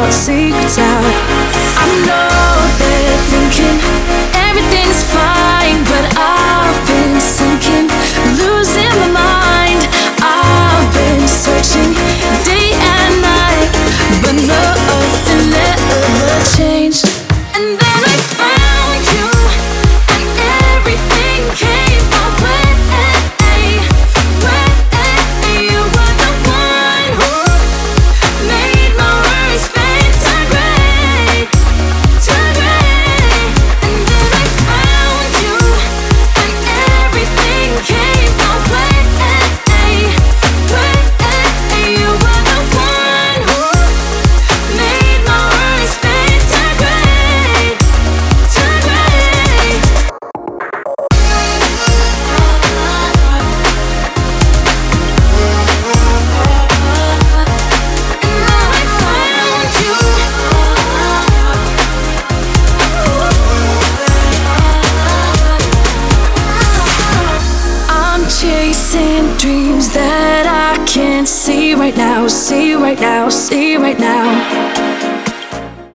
our secrets out. I know they're thinking everything's fine, but I've been sinking, losing my mind. I've been searching day and night, but nothing ever changed. And then I found you, and everything came my way. You were the one who made my worries fade to gray, to gray. And then I found you, and everything came my way. You were the one who made my worries fade to gray, to gray. I'm chasing dreams that I can't see right now, see right now, see right now.